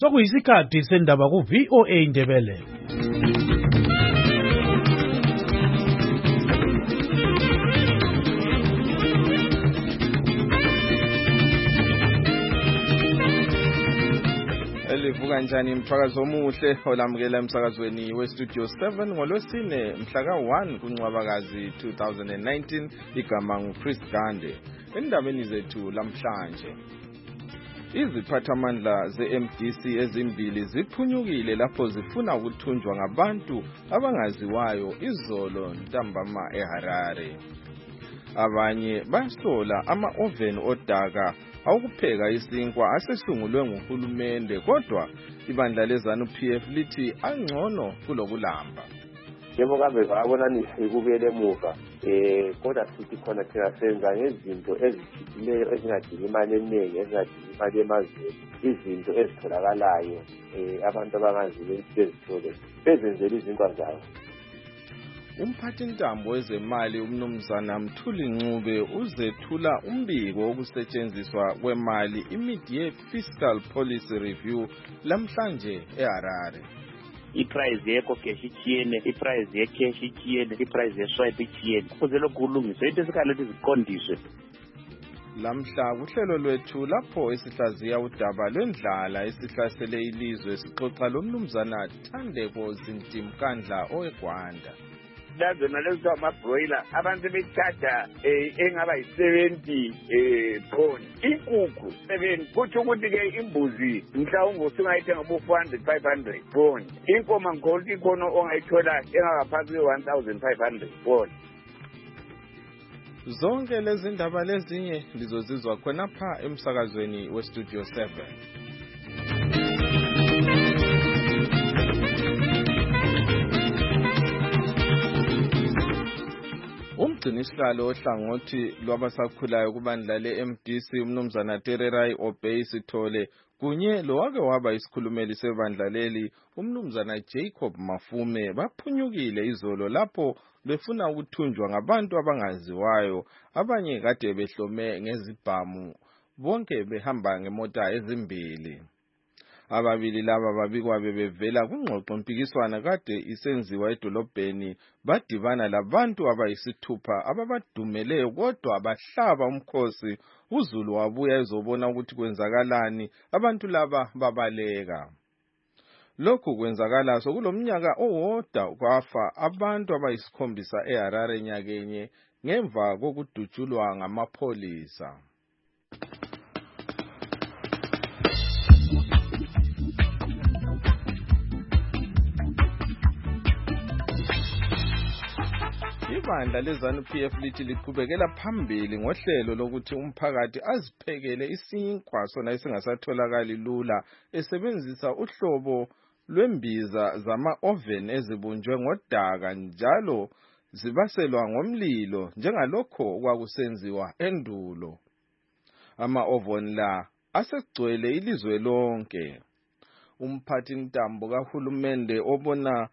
Sokuyisikhathi sendaba ku-VOA Indebele. Elivuka kanjani mthwakazo omuhle olamukela emsakazweni weStudio 7 ngolwesine mhla ka-1 kuNcwabakazi 2019 igama nguChris Gande. Endabeni zethu lamhlanje, iziphathamandla ze-MDC ezimbili ziphunyukile lapho zifuna ukuthunjwa ngabantu abangaziwayo izolo ntambama eHarare. Abanye basola ama-oven odaka awukupheka isinkwa asesungulwe nguhulumende, kodwa ibandla leZANU-PF lithi angcono kulokulamba. Yebo kambe babonanise kubuyele emuva kodwa sithi khona thina senza ngezinto ezithile ezingadingi imali eningi, ezingadingi imali emazweni, izinto ezitholakalayo abantu abangaziyo bezithole bezenzela izinkwa zabo. Umphathintambo wezemali umnumzana Mthuli Ncube uzethula umbiko wokusetshenziswa kwemali iMid-Year Fiscal Policy Review lamhlanje eHarare. iprice yekho cash ichiyene, iprice yecash ichiyene, iprice yeswipe ichiyene. Kuze lokhu kulungiswe into esikhaleti ziqondiswe. Lamhla kuhlelo lwethu lapho esihlaziya udaba lwendlala esihlasele ilizwe sixoxa lomnumzana Thandeko Zintimkandla oweGwanda. Lazona lezo amabroiler abantu bechaja engaba yi70 pound inkukhu 7 kuthi ukuthi ke imbuzi mhlawumbe usungayithenga ngo 400-500 pound, inkomo ngikho ikhona ongayithola engakaphansi kwe-1500 pound. Zonke lezi ndaba lezinye lizozizwa khonapha emsakazweni weStudio 7. Umgcinisihlalo ohlangothi lwabasakhulayo kubandla le-MDC umnumzana Tererai Obey Sithole kunye lowake waba isikhulumeli sebandla leli umnumzana Jacob Mafume baphunyukile izolo lapho befuna ukuthunjwa ngabantu abangaziwayo, abanye kade behlome ngezibhamu, bonke behamba ngemota ezimbili. Ababili laba babikwa bebevela kungxoxo mpikiswana kade isenziwa edolobheni, badibana labantu abayisithupha ababadumeleyo kodwa bahlaba umkhosi. uZulu wabuya ezobona ukuthi kwenzakalani, abantu laba babaleka. Lokhu kwenzakala sokulomnyaka owodwa kwafa abantu abayisikhombisa eHarare nyakenye ngemva kokudutshulwa ngamapholisa. Ibandla leZANU-PF lithi liqhubekela phambili ngohlelo lokuthi umphakathi aziphekele isinkwa sona esingasatholakali lula esebenzisa uhlobo lwembiza zama-oven ezibunjwe ngodaka njalo zibaselwa ngomlilo njengalokho kwakusenziwa endulo. Ama-oven la asegcwele ilizwe lonke. Umphathintambo kahulumende obona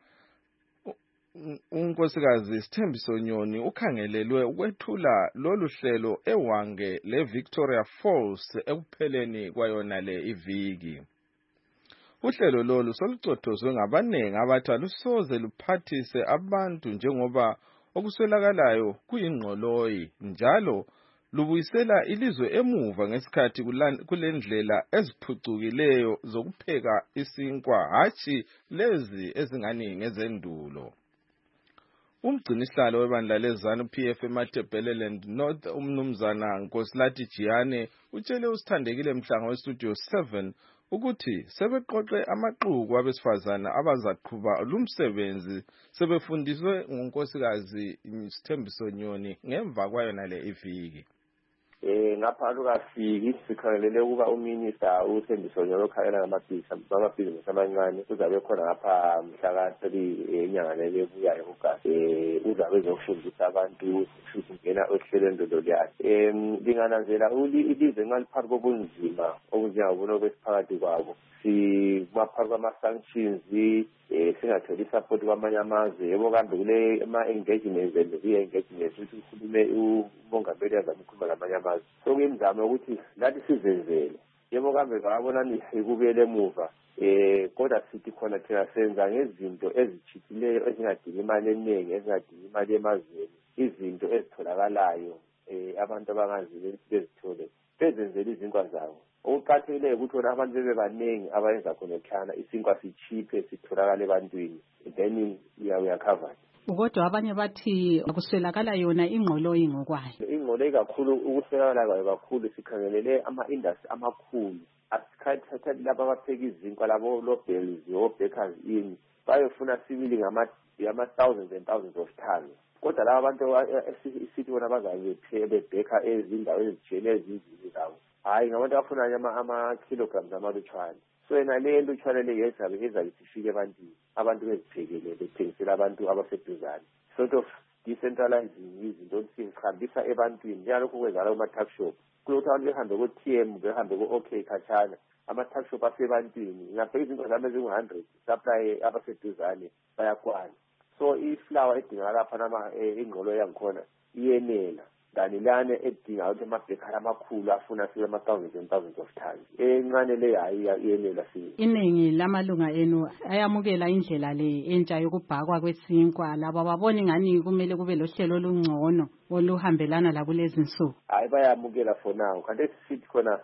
unkosikazi Sithembiso Nyoni ukhangelelwe ukwethula lolu hlelo eWange leVictoria Falls ekupheleni kwayona le iviki. Uhlelo lolu solucothozwe ngabanengi abathi alusoze luphathise abantu njengoba okuswelakalayo kuyingqoloyi, njalo lubuyisela ilizwe emuva ngesikhathi kulendlela eziphucukileyo zokupheka isinkwa, hatshi lezi ezingani ngezendulo. Umgcinisihlalo webandla leZANU-PF eMatabeleland North umnumzana Nkosilathi Jiyane utshele uSithandekile Mhlanga weStudio 7 ukuthi sebeqoqe amaqhuku abesifazana abazaqhuba lumsebenzi sebefundiswe ngunkosikazi Sithembiso Nyoni ngemva kwayona le iviki. Ngapha lukafiki sikhangelele ukuba uMinista uThembiso Nyoni okhangela ngamabhizinisi amancane uzabe khona ngapha mhla ka-3 enyanga le ebuyayo kuGasi. Uzabe ezofundisa abantu futhi ngena ohlelweni lolu yakhe. Lingananzela ilizwe ngaliphansi kobunzima obunjengabona kwesiphakathi kwabo. Simaphakathi kwama-sanctions, singatholi support kwamanye amazwe. Yebo kambe kule ama-engagements engagement ukuthi ukhulume umongameli azame ukukhuluma namanye amazwe. So kuyimizamo ukuthi lathi sizenzele yebo kambe ngabona nikubuyele emuva kodwa sithi khona thina senza ngezinto ezitshithileyo ezingadingi imali eningi ezingadingi imali emazweni izinto ezitholakalayo abantu abangazi bezithole bezenzela izinkwa zabo okuqatheleyo ukuthi wona abantu bebebaningi abayenza khona ekhana isinkwa sichiphe sitholakala ebantwini then uyacover. Kodwa abanye bathi kuswelakala yona ingqoloyi ngokwayo. Ingqoloyi kakhulu ukuswelakala kwayo kakhulu sikhangelele ama-industry amakhulu asikhathatha laba abapheka izinkwa labo lo-Bells o-Bakers Inn bayofuna sibili ngama-thousands and thousands of tons. Kodwa laba abantu isithi bona bazabe bebhekha ezindaweni ezijiyene ezindlini zabo hayi ngabantu abafuna ama-kilograms amalutshwane. So yena le lutshwane le ezabe sifike ebantwini abantu beziphekele bethengisela abantu abaseduzane sort of decentralizing izinto sihambisa ebantwini njalokho kwenzala kuma-tuck shop kulokuthi abantu behambe ku-TM behambe ku-OK khatshana ama-tuck shop asebantwini ngapha izinto zami ezingu-100 supply abaseduzane bayakwana. So iflower edingakala phana ingqolo yangikhona iyenela kanti lana edinga ukuthi amabhekhala amakhulu afuna sibe ama-thousands and thousands of tons encane le hayi iyenela siyo. Iningi lamalunga enu ayamukela indlela le entsha yokubhakwa kwesinkwa laba babona ingani kumele kube lohlelo olungcono oluhambelana lakulezi nsuku. Hayi bayamukela for now kanti sithi khona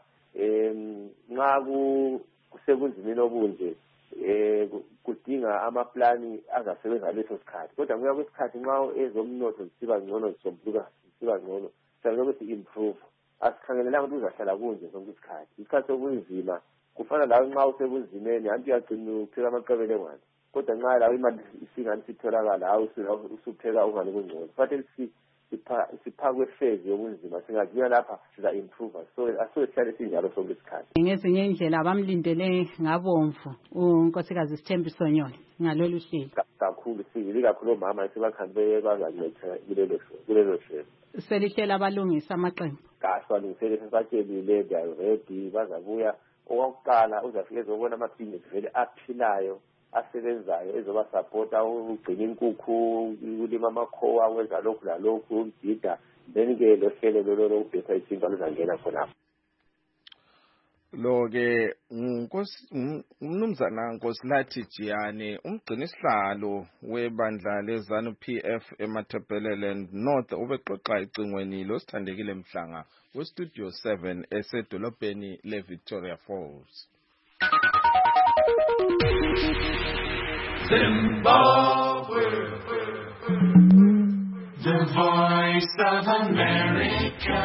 nxa kusekunzimeni obunje kudinga amaplani azasebenza leso sikhathi kodwa kuya kwesikhathi nxa ezomnotho zisiba ngcono zisombuluka zisiba ngcono siyabe si-improve asikhangelelanga ukuthi uzahlala kunje sonke isikhathi sokunzima kufana lawe nxa usebunzimeni anti uyagcina upheka amaqebele ngwane kodwa nxa lawe imali isingani sitholakala hawu usupheka ungani kungcono kufanele siphakwe phase yobunzima singaziya lapha siza-improve so asihlale sinjalo sonke isikhathi. Ngezinye indlela bamlindele ngabomvu unkosikazi Sithembiso Nyoni ngalolu hlelo kakhulu sibili kakhulu omama esibakhambe bazakuletha kulelo hlelo. Selihlela abalungisa amaqembu kasalungisele sesatshelile they are ready bazabuya okokuqala uzafika ezobona amabhizinisi vele aphilayo asebenzayo ezobasapota ugcina inkukhu ulima amakhowa wenza lokhu lalokhu umdida then-ke lo hlelo lolo ubhesa isinkwa luzangena khonapho. Lo-ke umnumzana Nkosilathi Jiyane umgcini sihlalo webandla leZANU-PF eMatabeleland North ubexoxa icingweni losithandekile Mhlanga weStudio 7 esedolobheni leVictoria Falls. Zimbabwe, the voice of America.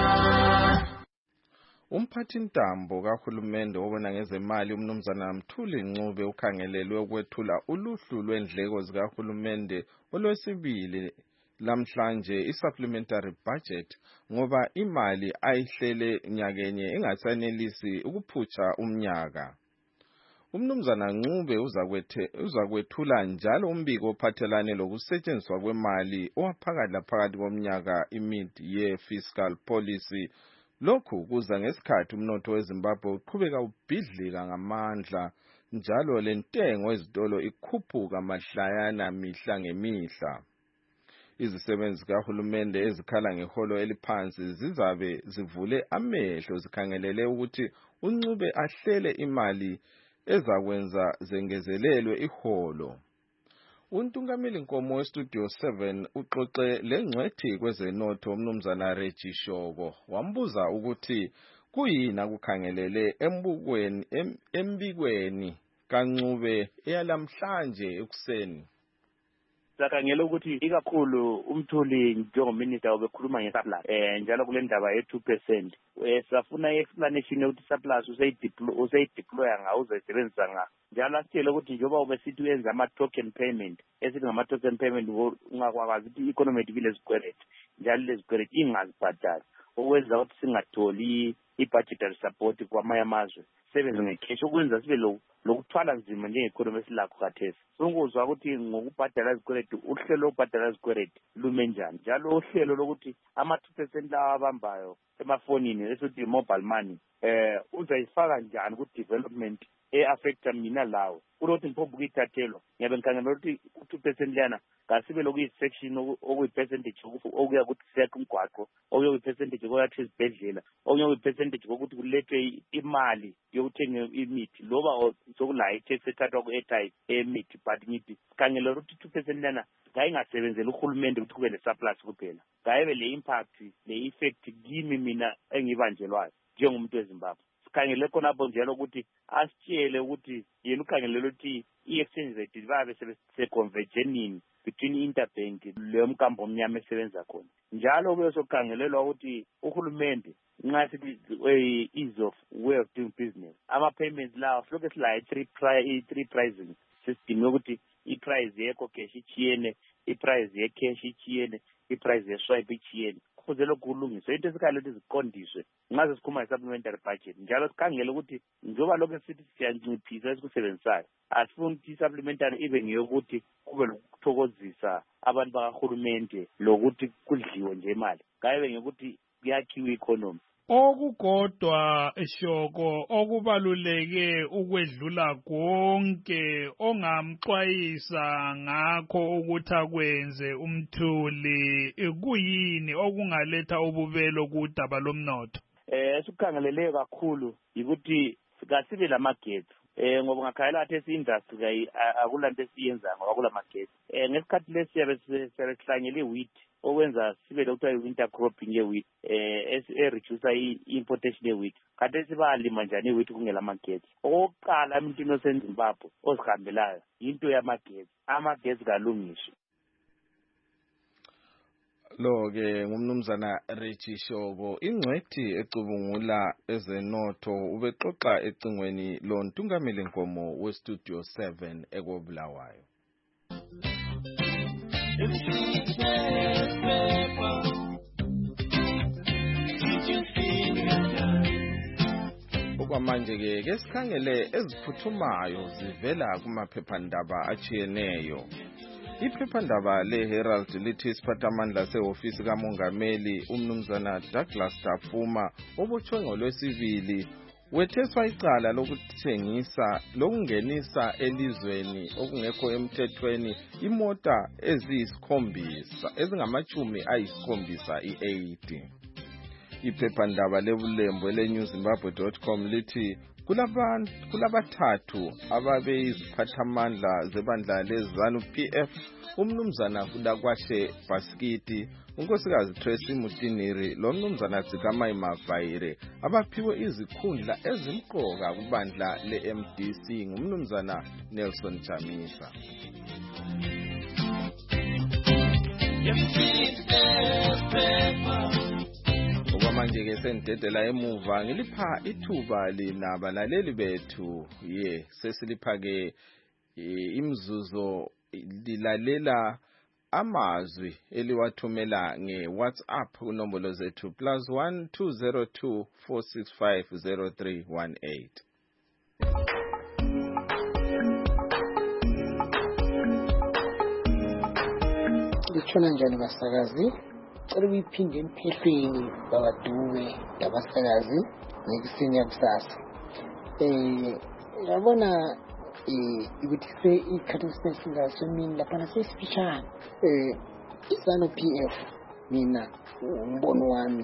Umphathintambo kahulumende obona ngezemali umnumzana Mthuli Ncube ukhangelelwe ukwethula uluhlu lwendleko zikahulumende olwesibili lamhlanje i-supplementary budget ngoba imali ayihlele nyakenye ingasanelisi ukuphutsha umnyaka. Umnumzana Ncube uzakwethula njalo umbiko ophathelane lokusetshenziswa kwemali owaphakathi komnyaka mid-year fiscal policy. Lokhu kuza ngesikhathi umnotho weZimbabwe uqhubeka ubhidlika ngamandla njalo lentengo ezitolo ikhuphuka mahlayana mihla ngemihla. Izisebenzi kahulumende ezikhala ngeholo eliphansi zizabe zivule amehlo zikhangelele ukuthi uNcube ahlele imali ezakwenza zengezelelwe iholo. Untungameli Nkomo weStudio 7 uxoxe lengcwethi kwezenotho umnumzana Reggie Shoko wambuza ukuthi kuyini akukhangelele embikweni kaNcube eyalamhlanje ekuseni. Sakhangela ukuthi ikakhulu umthuli njengominister obekhuluma ngesurplus njalo kule ndaba ye2%. Safuna explanation yokuthi surplus usayideploya nga uzayisebenzisa nga. Njalo asitshela ukuthi njengoba ubesithi uyenza ama-token payment esithi ngama-token payment ungakwazi ukuthi i-economy ibile zikweleti njalo lezi kweleti ingazibhadali okwenza ukuthi singatholi i-budgetary support kwamanye amazwe sebenze ngecash okwenza sibe lokuthwala nzima njenge-economy esilakho khathesi. Sokuzwa ukuthi ngokubhadala izikweleti uhlelo lokubhadala izikweleti lume njani njalo uhlelo lokuthi ama-2% lawa abambayo emafonini esithi mobile money uzayifaka njani ku-development e-affecta mina lawo kulokuthi ngiphobe ukuyithathelwa ngiyabe ngikhangela ukuthi u2% liyana ngasibe lokuyi-section okuyi-percentage okuya kuthi siyakha umgwaqo, okuya kuyi-percentage kokuyathi izibhedlela, okuya kuyi-percentage kokuthi kulethwe imali yokuthenga imithi loba sokulayo i-tax ethathwa ku-airtime emithi. But ngithi sikhangela ukuthi 2% lana ngayingasebenzeli uhulumende ukuthi kube le-surplus kuphela, ngayibe le-impact le-effect kimi mina engibanjelwayo njengomuntu weZimbabwe. Sikhangele khonapho njalo ukuthi asitshele ukuthi yena ukhangelele ukuthi i-exchange rate babe seconvergenini between interbank leyo mkambo omnyama esebenza khona. Njalo kube sokukhangelelwa ukuthi uhulumende nxa sithi ease of way of doing business, ama-payments lawo silokhu silayo i-three pricing system yokuthi i-price yekho cash ichiyene, i-price ye-cash ichiyene, i-price ye-swipe ichiyene. Kuze lokhu kulungiswe into esikhangele ukuthi ziqondiswe ngaze sikhuma i-supplementary budget. Njalo sikhangele ukuthi njengoba lokhu sithi siyanciphisa esikusebenzisayo, asifuni ukuthi i-supplementary ibe ngeyokuthi kube lokuthokozisa abantu bakahulumende lokuthi kudliwe nje imali, ngayibe ngekuthi kuyakhiwa i-economy. Okukodwa Shoko okubaluleke ukwedlula konke ongamxwayisa ngakho ukuthi akwenze umthuli kuyini okungaletha ububelo kudaba lomnotho? Esikukhangeleleyo kakhulu yikuthi kasibe lamagetsi. Ngoba ngakhala athi esi-industry akulanto esiyenza ngoba kula magetsi. Ngesikhathi lesi siyabehlanyela i-wheat okwenza sibe lokuthiwa i-winter cropping ye-wheat, reducer i-importation ye-wheat. Kade sibalima njani i-wheat kungela magetsi? Okokuqala emntwini oseZimbabwe ozihambelayo yinto yamagetsi. Amagetsi kalungiswe. Lo-ke ngumnumzana Richie Shoko, ingcwethi ecubungula ezenotho, ubexoxa ecingweni loNtungameli Nkomo weStudio 7 eKobulawayo. Okwamanje ke sikhangele eziphuthumayo zivela kumaphephandaba achiyeneyo. Iphephandaba le-Herald lithi isiphathamandla sehofisi kamongameli umnumzana Douglas Dafuma obotshwe ngolwesibili wetheswa icala lokungenisa elizweni okungekho emthethweni imota ezingama-80. Iphephandaba lebulembu ele-newzimbabwe.com lithi kulabathathu ababeyiziphathamandla zebandla leZANU-PF, umnumzana Kulakwashe Baskiti, unkosikazi Tracy Mutiniri lomnumzana Tsikamai Mavaire abaphiwe izikhundla ezimqoka kubandla le-MDC ngumnumzana Nelson Chamisa. Okwamanje ke sendedela emuva ngilipha ithuba linabalaleli bethu sesilipha ke imzuzo lilalela amazwi eliwathumela ngeWhatsApp kunombolo zethu +1 202 465 0318. Litshona njani basakazi? Cela uyiphinde emphehlweni babadume labasakazi ngekuseni yakusasa. Yabona ukuthi ikhathi esingaso mina lapha sesifishana. iZANU-PF mina umbono wami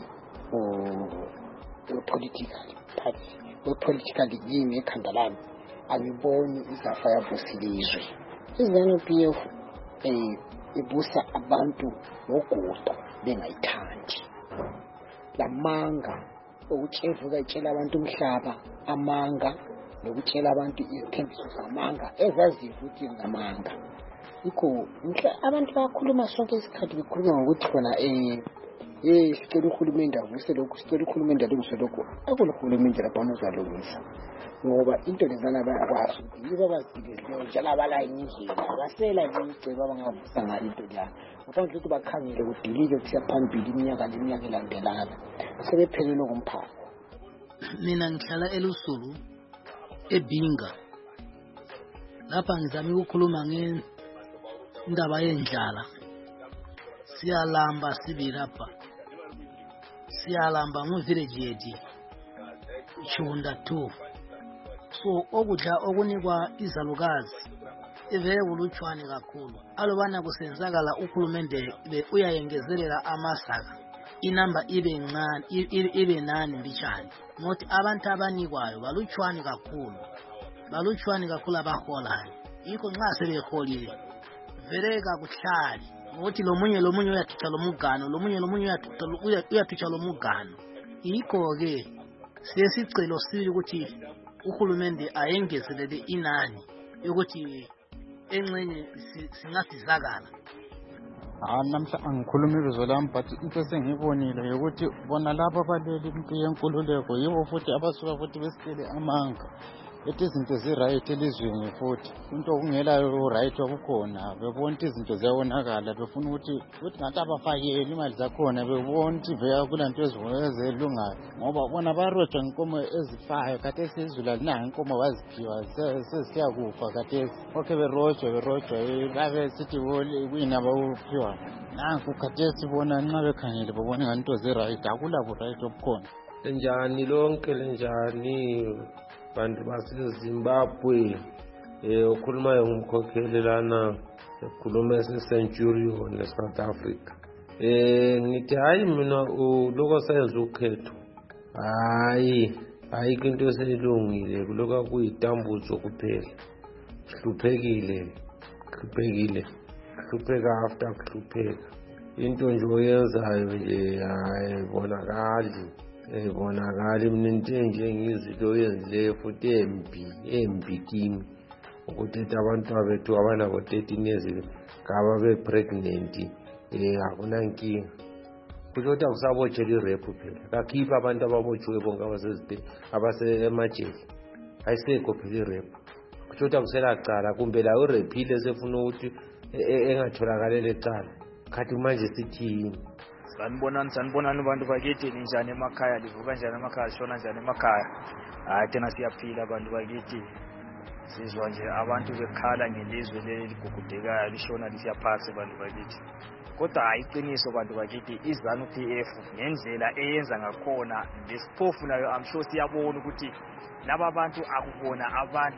political yimi ekhanda lami angiboni izafa yabusilizwe. iZANU-PF ibusa abantu ngogudo bengayithandi. Lamanga ukutshevuka itshela abantu umhlaba amanga nokutshela abantu izithembiso zamanga ezaziyo ukuthi ngamanga. Yikho abantu bakhuluma sonke isikhathi bekhuluma ngokuthi khona sicela uhulumende avuse lokhu, sicela uhulumende alungise lokhu. Akulohulumende lapha uzalungisa ngoba into lezana bayakwazi ukuthi yibo abazileyo njalo abalayo indlela abasela imicebo abangavusa ngayo into leyo. Kufanele ukuthi bakhangele kudilike kusiya phambili iminyaka leminyaka elandelana sebephelelwe kumphako. Mina ngihlala eLusulu eBinga. Lapha ngizama ukukhuluma ngendaba yendlala. Siyalamba sibirapha. Siyalamba mu-village yethu Chunda 2. So okudla okunikwa izalukazi ivele kulutshwane kakhulu. Alubana kusenzakala uhulumende uyayengezelela amasaka, inamba ibe ncane, ibe nani mbijani. Ngothi abantu abanikwayo balutshwane kakhulu abaholayo. Yikho nxa sebeholile vele kakuhlali ngothi lomunye uyathutsha lomugano, lomunye uyathutsha lomugano. Yikho-ke siyesicelo sibili ukuthi uhulumende ayengezelele inani yokuthi engxenye singasizakala. Namhla angikhulumi ibizo lami, but into esengiyibonile ukuthi bona laba abaleli impi yenkululeko yibo futhi abasuka futhi besicele amanga ethi izinto zi-right elizweni, futhi into okungelayo right okukhona. Bebona izinto ziyawonakala, befuna ukuthi ngathi abafakele imali zakhona, bebona ukuthi vele kulanto ezelungayo, ngoba bona barojwa inkomo ezifayo khathesi izulu alinanga inkomo baziphiwa sesiya kufa khathesi. Okay, berojwa babe sithi kuyini abawuphiwa. Nanku khathesi bona nxa bekhangele babona ngani into zi-right, akulabo right obukhona. Njani lonke lenjani bantu baseZimbabwe, ukhulumayo ngumkhokheli lana ekhuluma eseCenturion eSouth Africa. Ngithi hayi mina lokho senza ukhetho, ayikho into eselungile, kuloko kuyitambuzo kuphela. Hlupheka after kuhlupheka. Into nje oyenzayo nje ayibonakali mina into nje ngizilo oyenzileyo futhi embi kimi ukuthi abantu abethu abanako 13 years ngaba be-pregnant, akunankinga. Kusho ukuthi akusabotshela irephu phela, kakhipha abantu ababotshiwe bonke abasemajele, ayisekho phela irephu. Kusho ukuthi akuselacala, kumbe la urephile sefuna ukuthi engatholakalele ecala. Khathi manje sithini? Sanibonani bantu bakithi, ninjani emakhaya, livuka njani emakhaya, shona njani emakhaya? Hayi thina siyaphila abantu bakithi. Sizwa nje abantu bekhala ngelizwe leligugudekayo lishona lisiyaphansi bantu bakithi. Kodwa ayiqiniso bantu bakithi, iZANU-PF ngendlela eyenza ngakhona lesiphofu nayo I'm sure siyabona ukuthi laba bantu akubona abantu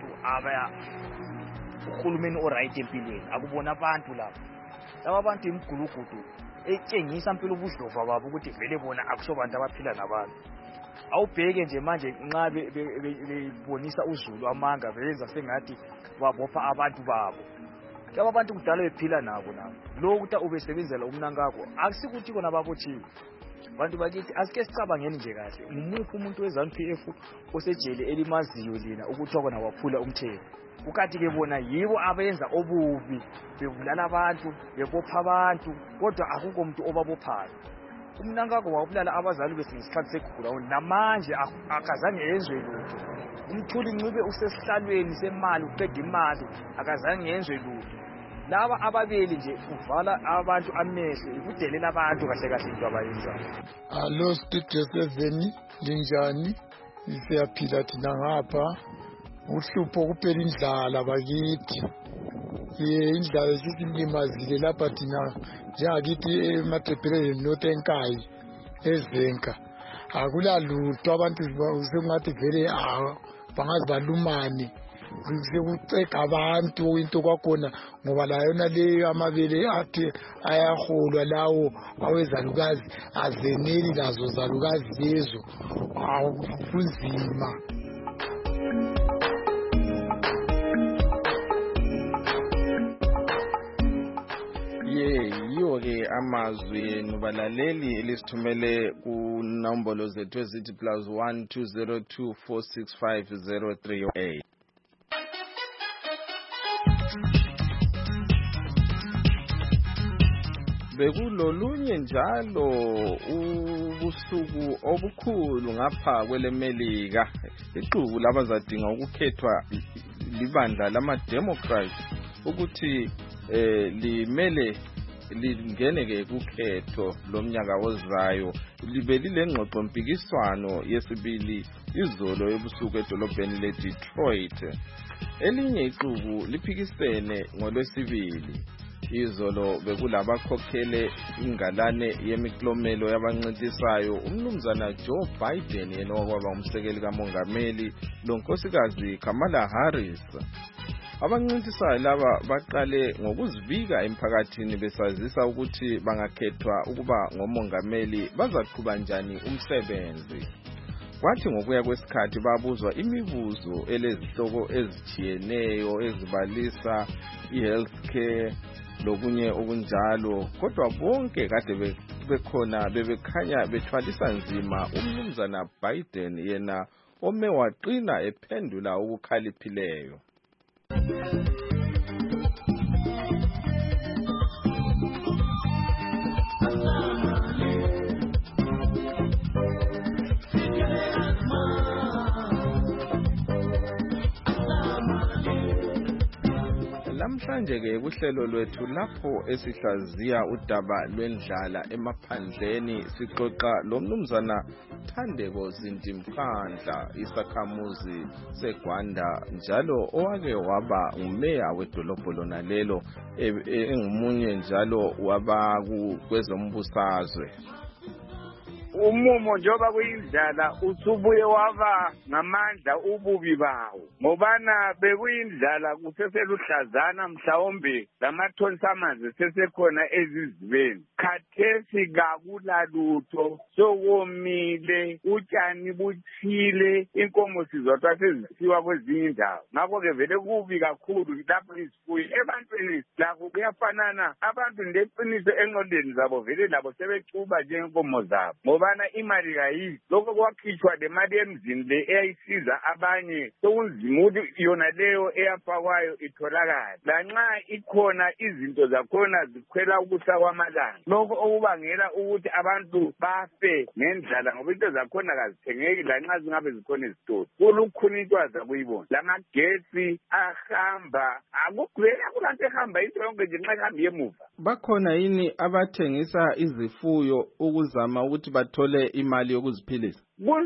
uhulumeni oright empilweni, akubona abantu laba. Laba bantu imgulugudu etshengisa impilo ubudlova babo ukuthi vele bona akuso bantu abaphila nabantu. Awubheke nje manje nxa bebonisa uZulu amanga beyenza sengathi babopha abantu babo. Laba bantu kudala bephila nabo. Lo ukuthi ubesebenzela umnankakho akusikuthi kona babotshiwe. Bantu bakithi asike sicabangeni nje kahle, ngumuphi umuntu weZANU-PF osejele elimaziyo lina ukuthi kona waphula umthetho? Ukathi ke bona yibo abenza obubi, bebulala abantu, bebopha abantu, kodwa akukho umuntu obabophayo. Umnankakho wabulala abazali besingesikhathi segugurawundi, namanje akazange yenzwe lutho. Umthuli Ncube usesihlalweni semali, uqeda imali, akazange yenzwe lutho. Laba ababeli nje uvala abantu amehlo, ikudelela abantu kahle into abayenzayo. Allo Studio 7 linjani? Siyaphila thina ngapha. Uhlupho kuphela indlala bakithi. Indlala esilimazile lapha thina njengakithi eMathebheleni North Enkayi eZenka. Akulalutho abantu sengathi vele bangazibalumane. Sekuceka abantu into kwakhona ngoba la yona leyo amabele athi ayaholwa lawo awezalukazi azeneli lazo zalukazi lezo kunzima. Yiwo-ke amazwi nubalaleli elisithumele kunombolo zethu ezithi +1 202 465 0308. Bekulolunye njalo ubusuku obukhulu ngapha kwelemelika, iqhubu labazadinga ukukhethwa libandla lama-Democrats ukuthi limele lingeneke kukhetho lomnyaka ozayo. Libe lilengxoxo mpikiswano yesibili izolo ebusuku edolobheni leDetroit. Elinye iqhubu liphikisene ngolwesibili. Izolo bekulabakhokhele ingalane yemiklomelo yabancintisayo umnumzana Joe Biden yena okwaba umsekeli kamongameli lonkosikazi Kamala Harris. abancintisayo laba baqale ngokuzivika emphakathini besazisa ukuthi bangakhethwa ukuba ngomongameli bazaqhuba njani umsebenzi. Kwathi ngokuya kwesikhathi babuzwa imibuzo elezihloko ezitshiyeneyo ezibalisa i-healthcare lokunye okunjalo, kodwa bonke kade bekhona bebekhanya bethwalisa nzima umnumzana Biden yena ome waqina ephendula okukhaliphileyo. Namhlanje ke kuhlelo lwethu lapho esihlaziya udaba lwendlala emaphandleni sixoxa lomnumzana Thandeko Zintimkhandla isakhamuzi seGwanda njalo owake waba ngumeya wedolobho lona lelo engumunye njalo waba kwezombusazwe. Umumo njoba kuyindlala usubuye waba ngamandla ububi bawo ngobana bekuyindlala kuseseluhlazana mhlawumbe lamathonsi amanzi sesekhona ezizibeni khathesi kakulalutho sokomile utshani buthile inkomo sizotha sezisiwa kwezinye indawo ngakho-ke vele kubi kakhulu lapho izifuyo ebantwini lakho kuyafanana abantu ngeqiniso engqondweni zabo vele labo sebecuba njengenkomo zabo ngobana imali kayizi lokho kwakhitshwa le mali emzini le eyayisiza abanye sokunzima ukuthi yona leyo eyafakwayo itholakala lanxa ikhona izinto zakhona zikhwela ukusa kwamalanga lokho okubangela ukuthi abantu bafe ngendlala ngoba into zakhona kazithengeki lanxa zingabe zikhona ezitolo kulukhunitwaza kuyibona lamagesi ahamba akugwela kulanto ehamba into yonke nje nxa ihamba yemuva. Bakhona yini abathengisa izifuyo ukuzama ukuthi bathole imali yokuziphilisa?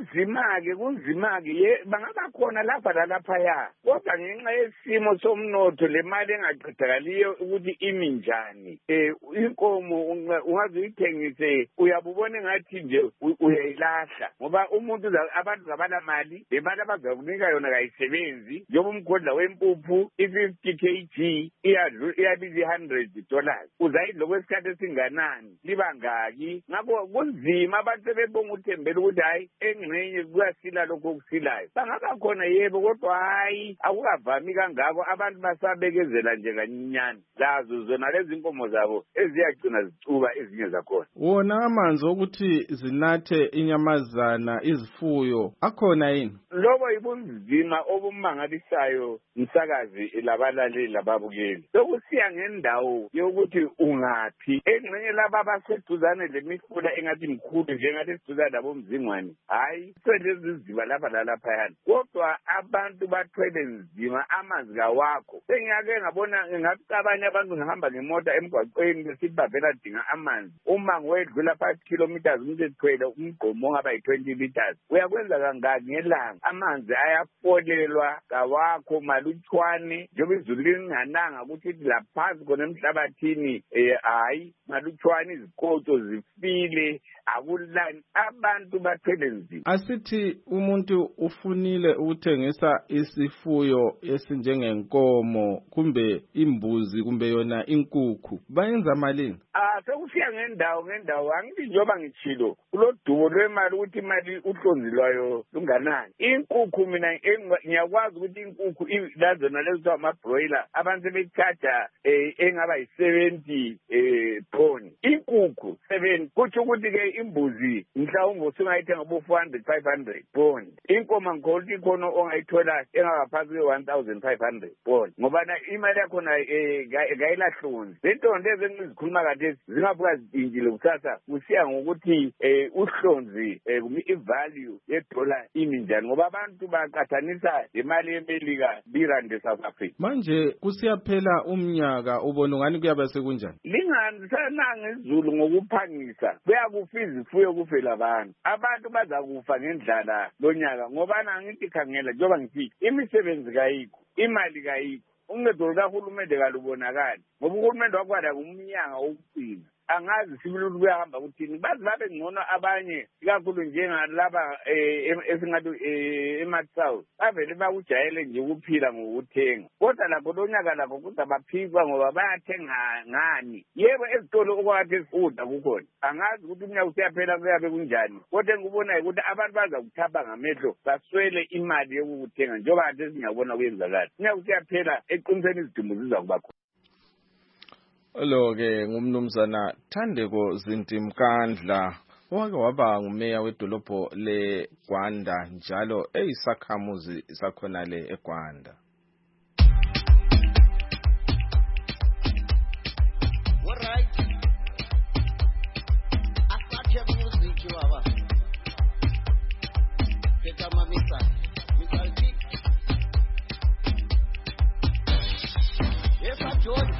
Kunzima-ke bangaba khona lapha lalaphaya kodwa ngenxa yesimo somnotho le mali engaqedakaliyo ukuthi imi njani inkomo ungaze uyithengise uyabubona engathi nje uyayilahla ngoba umuntu abantu zabala mali le mali abazakunika yona kayisebenzi njengoba umgodla wempuphu i-50 kg iyabiza $100 uzayidla kwesikhathi esinganani libangaki ngakho kunzima abantu sebebonga uthembela ukuthi hayi engxenye kuyasila lokho okusilayo bangaba khona yebo kodwa hayi akukavami kangako abantu basabekezela nje kancinyane lazo zona lezi inkomo zabo eziyagcina zicuba ezinye zakhona wona amanzi okuthi zinathe inyamazana izifuyo akhona yini lobo ibunzima obumangalisayo msakazi labalaleli lababukeli sokusiya ngendawo yokuthi ungaphi engxenye laba abaseduzane lemifula engathi mkhulu njengathi siduzane labo mzingwane hayi selezi ziba lapha lalaphayana kodwa abantu bathwele nzima amanzi kawakho sengiyake ngabona ngathi abanye abantu ngihamba ngemota emgwaqweni besithi bavela dinga amanzi uma ngwedlula 5 kilometers umuntu ethwele umgqomo ongaba yi-20 liters uyakwenza kangaki ngelanga amanzi ayafolelwa kawakho malutshwane njengoba izulu lingananga ukuthi laphansi khona emhlabathini hayi malutshwane izikotsho zifile akulani abantu bathwele nzima. Asithi umuntu ufunile ukuthengisa isifuyo esinjengenkomo kumbe imbuzi kumbe yona inkukhu bayenza malini? Sekusiya ngendawo angithi njengoba ngitshilo kulodubo lwemali ukuthi imali uhlonzi lwayo lunganani. Inkukhu mina ngiyakwazi ukuthi inkukhu lazona lezithiwa ama-broiler abantu sebethatha engaba yi-70 poni inkukhu 7 kutsho ukuthi-ke imbuzi mhlawumbe usungayithenga bo-400-500 poni inkomo ngikho ukuthi ikhona ongayithola engaphansi kwe-1,500 poni ngoba imali yakhona kayilahlonzi le nto lezi engizikhuluma kade zingabuka zidintshile kusasa kusiya ngokuthi uhlonzi i-value yedola imi njani ngoba abantu baqathanisa imali yemelika lirandi South Africa manje kusiyaphela umnyaka ubona ngani kuyabe sekunjani linganisananga izulu ngokuphangisa kuyakufa izifuyo kufela abantu bazakufa ngendlala lonyaka ngoba angithi khangela njengoba ngithi imisebenzi kayikho imali kayikho uncedo lukahulumende kalubonakali ngoba uhulumende wakwada kumnyanga wokucina angazi sibili ukuthi kuyahamba ukuthini bazi babe ngcono abanye ikakhulu njengalaba esingathi eMatsau bavele bakujayele nje ukuphila ngokuthenga kodwa lapho lonyaka lakho kuzabaphikwa ngoba bayathenga ngani yebo ezitolo okwathi esifuda kukhona angazi ukuthi umnyaka usiyaphela kuyabe kunjani kodwa ngibona ukuthi abantu baza kuthapha ngamehlo baswele imali yokuthenga njengoba kade singabona kuyenzakala umnyaka usiyaphela eqiniseni izidumbu ziza kuba khona. Lo-ke ngumnumzana Thandeko Zintimkandla owake waba ngumeya wedolobho leGwanda njalo eyisakhamuzi sakhona le eGwanda. Alright. Asakhe music baba. Peta mamisa. Misalti. Yes, John.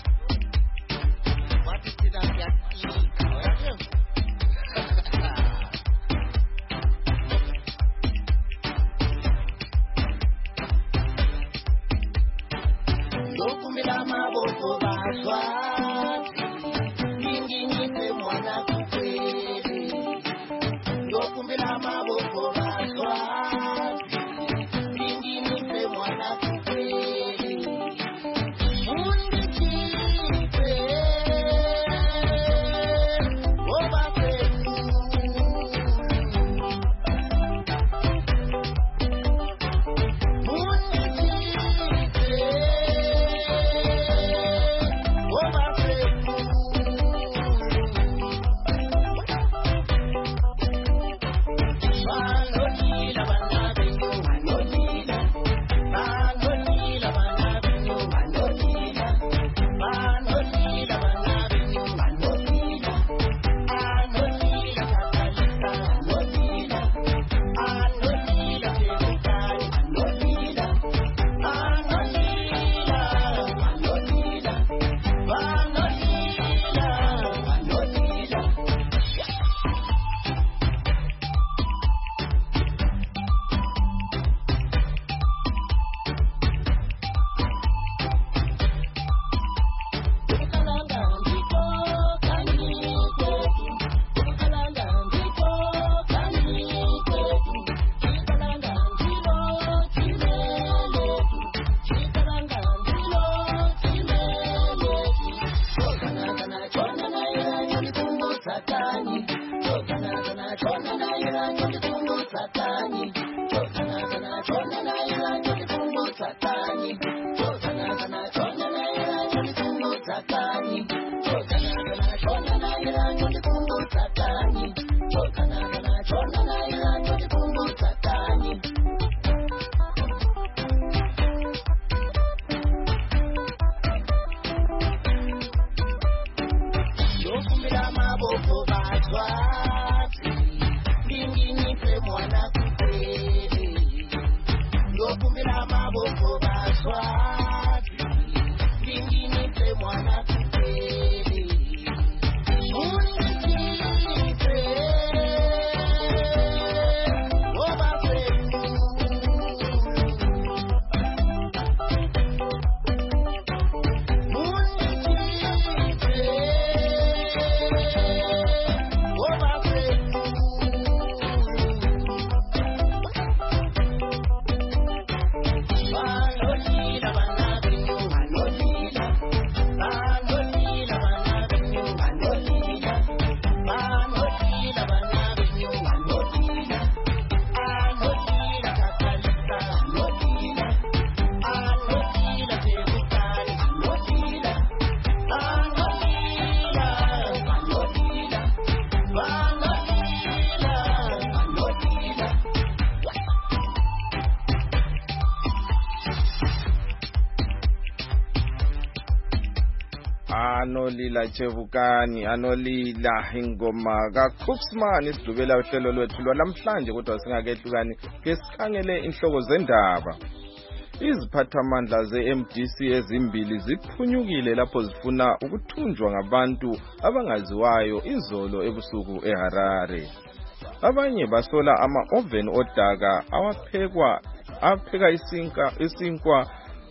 Anolila Chevukani, Anolila ingoma kaCooksman isidubela uhlelo lwethu lwalamhlanje kodwa singakehlukani ke sikhangele inhloko zendaba. Iziphathamandla ze-MDC ezimbili ziphunyukile lapho zifuna ukuthunjwa ngabantu abangaziwayo izolo ebusuku eHarare. Abanye basola ama-oven odaka apheka isinkwa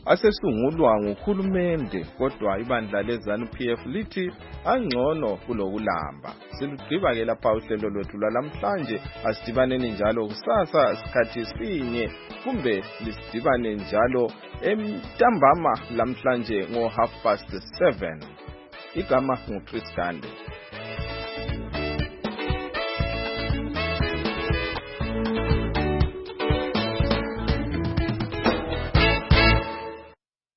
asesungulwa nguhulumende, kodwa ibandla leZANU-PF lithi angcono kulokulamba. Silugqiba-ke lapha uhlelo lwethu lwalamhlanje. Asidibaneni njalo kusasa sikhathi sinye, kumbe lisidibane njalo ntambama lamhlanje ngo 7:30. Igama nguChris Gande.